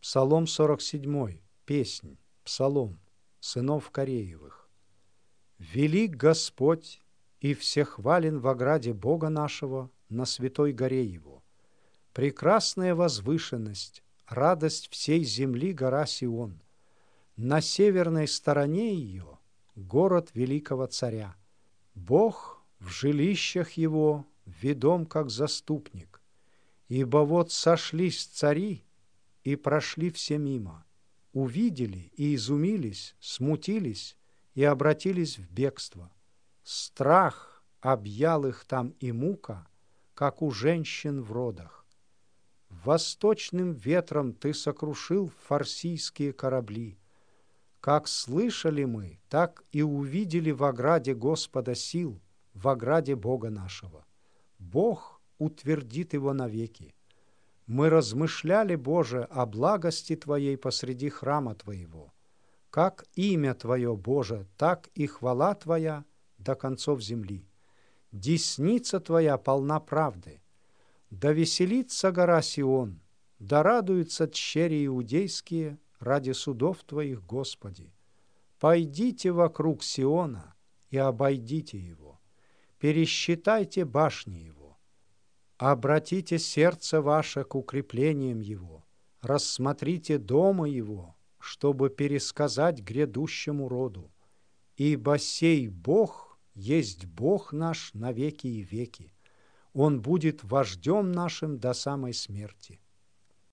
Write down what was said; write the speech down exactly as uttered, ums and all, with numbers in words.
Псалом сорок седьмой. Песнь, псалом сынов Кореевых. Велик Господь и всехвален в ограде Бога нашего на святой горе Его. Прекрасная возвышенность, радость всей земли гора Сион. На северной стороне ее город великого царя. Бог в жилищах его ведом как заступник. Ибо вот сошлись цари и прошли все мимо, увидели и изумились, смутились и обратились в бегство. Страх объял их там и мука, как у женщин в родах. Восточным ветром ты сокрушил фарсийские корабли. Как слышали мы, так и увидели в ограде Господа сил, в ограде Бога нашего. Бог утвердит его навеки. Мы размышляли, Боже, о благости Твоей посреди храма Твоего. Как имя Твое, Боже, так и хвала Твоя до концов земли. Десница Твоя полна правды. Да веселится гора Сион, да радуются тщери иудейские ради судов Твоих, Господи. Пойдите вокруг Сиона и обойдите его, пересчитайте башни его. Обратите сердце ваше к укреплениям его, рассмотрите дома его, чтобы пересказать грядущему роду. Ибо сей Бог есть Бог наш на веки и веки. Он будет вождем нашим до самой смерти.